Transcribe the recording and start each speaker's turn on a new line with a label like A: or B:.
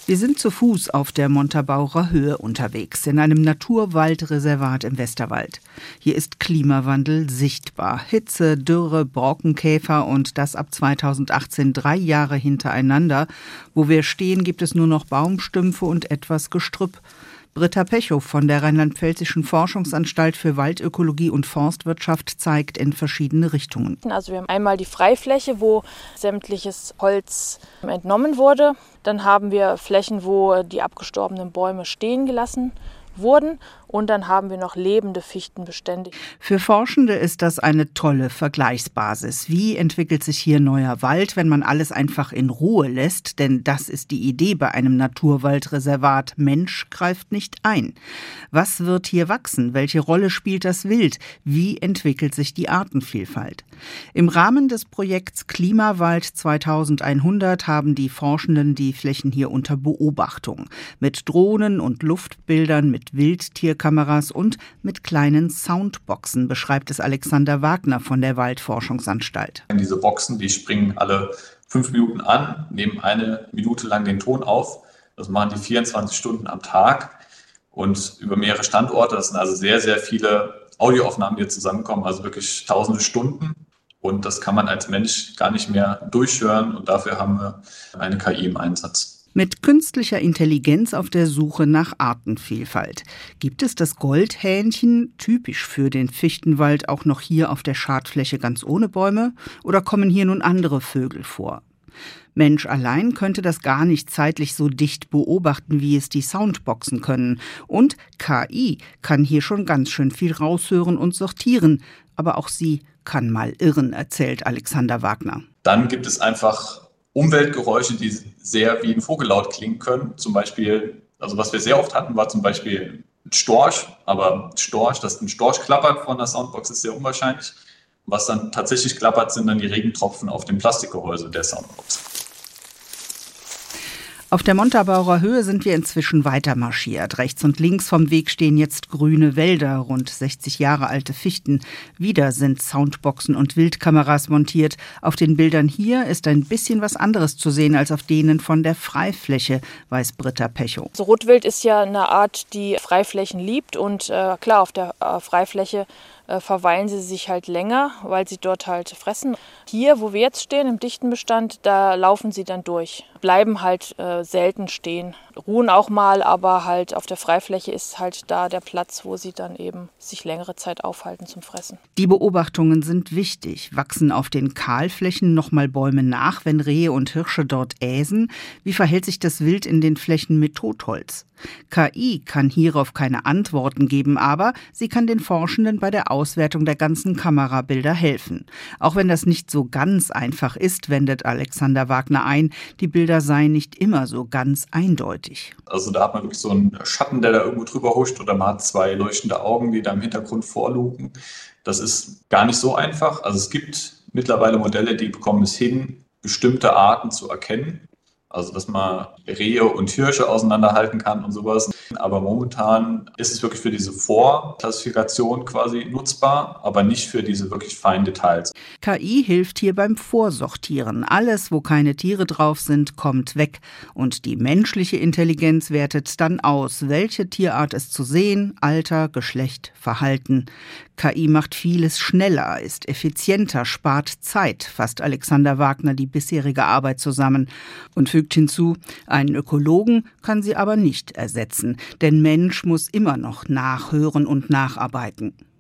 A: Wir sind zu Fuß auf der Montabaur Höhe unterwegs, in einem Naturwaldreservat im Westerwald. Hier ist Klimawandel sichtbar. Hitze, Dürre, Borkenkäfer und das ab 2018 3 Jahre hintereinander. Wo wir stehen, gibt es nur noch Baumstümpfe und etwas Gestrüpp. Britta Pechow von der Rheinland-Pfälzischen Forschungsanstalt für Waldökologie und Forstwirtschaft zeigt in verschiedene Richtungen.
B: Also wir haben einmal die Freifläche, wo sämtliches Holz entnommen wurde. Dann haben wir Flächen, wo die abgestorbenen Bäume stehen gelassen wurden. Und dann haben wir noch lebende Fichtenbestände.
A: Für Forschende ist das eine tolle Vergleichsbasis. Wie entwickelt sich hier neuer Wald, wenn man alles einfach in Ruhe lässt? Denn das ist die Idee bei einem Naturwaldreservat. Mensch greift nicht ein. Was wird hier wachsen? Welche Rolle spielt das Wild? Wie entwickelt sich die Artenvielfalt? Im Rahmen des Projekts Klimawald 2100 haben die Forschenden die Flächen hier unter Beobachtung. Mit Drohnen und Luftbildern, mit Wildtierkameras und mit kleinen Soundboxen, beschreibt es Alexander Wagner von der Waldforschungsanstalt.
C: Diese Boxen, die springen alle 5 Minuten an, nehmen 1 Minute lang den Ton auf. Das machen die 24 Stunden am Tag und über mehrere Standorte. Das sind also sehr, sehr viele Audioaufnahmen, die hier zusammenkommen, also wirklich tausende Stunden. Und das kann man als Mensch gar nicht mehr durchhören und dafür haben wir eine KI im Einsatz.
A: Mit künstlicher Intelligenz auf der Suche nach Artenvielfalt. Gibt es das Goldhähnchen, typisch für den Fichtenwald, auch noch hier auf der Schadfläche ganz ohne Bäume? Oder kommen hier nun andere Vögel vor? Mensch allein könnte das gar nicht zeitlich so dicht beobachten, wie es die Soundboxen können. Und KI kann hier schon ganz schön viel raushören und sortieren. Aber auch sie kann mal irren, erzählt Alexander Wagner.
C: Dann gibt es einfach Umweltgeräusche, die sehr wie ein Vogellaut klingen können. Zum Beispiel, also was wir sehr oft hatten, war zum Beispiel ein Storch. Aber Storch, dass ein Storch klappert von der Soundbox, ist sehr unwahrscheinlich. Was dann tatsächlich klappert, sind dann die Regentropfen auf dem Plastikgehäuse der Soundbox.
A: Auf der Montabaurer Höhe sind wir inzwischen weiter marschiert. Rechts und links vom Weg stehen jetzt grüne Wälder, rund 60 Jahre alte Fichten. Wieder sind Soundboxen und Wildkameras montiert. Auf den Bildern hier ist ein bisschen was anderes zu sehen als auf denen von der Freifläche, weiß Britta Pechow.
B: So Rotwild ist ja eine Art, die Freiflächen liebt und klar, auf der Freifläche verweilen sie sich halt länger, weil sie dort halt fressen. Hier, wo wir jetzt stehen, im dichten Bestand, da laufen sie dann durch, bleiben halt selten stehen, ruhen auch mal, aber halt auf der Freifläche ist halt da der Platz, wo sie dann eben sich längere Zeit aufhalten zum Fressen.
A: Die Beobachtungen sind wichtig. Wachsen auf den Kahlflächen nochmal Bäume nach, wenn Rehe und Hirsche dort äsen? Wie verhält sich das Wild in den Flächen mit Totholz? KI kann hierauf keine Antworten geben, aber sie kann den Forschenden bei der Auswertung der ganzen Kamerabilder helfen. Auch wenn das nicht so ganz einfach ist, wendet Alexander Wagner ein, die Bilder seien nicht immer so ganz eindeutig.
C: Also da hat man wirklich so einen Schatten, der da irgendwo drüber huscht, oder man hat 2 leuchtende Augen, die da im Hintergrund vorlugen. Das ist gar nicht so einfach. Also es gibt mittlerweile Modelle, die bekommen es hin, bestimmte Arten zu erkennen. Also dass man Rehe und Hirsche auseinanderhalten kann und sowas. Aber momentan ist es wirklich für diese Vorklassifikation quasi nutzbar, aber nicht für diese wirklich feinen Details.
A: KI hilft hier beim Vorsortieren. Alles, wo keine Tiere drauf sind, kommt weg. Und die menschliche Intelligenz wertet dann aus, welche Tierart es zu sehen, Alter, Geschlecht, Verhalten. KI macht vieles schneller, ist effizienter, spart Zeit, fasst Alexander Wagner die bisherige Arbeit zusammen und fügt hinzu, einen Ökologen kann sie aber nicht ersetzen, denn Mensch muss immer noch nachhören und nacharbeiten.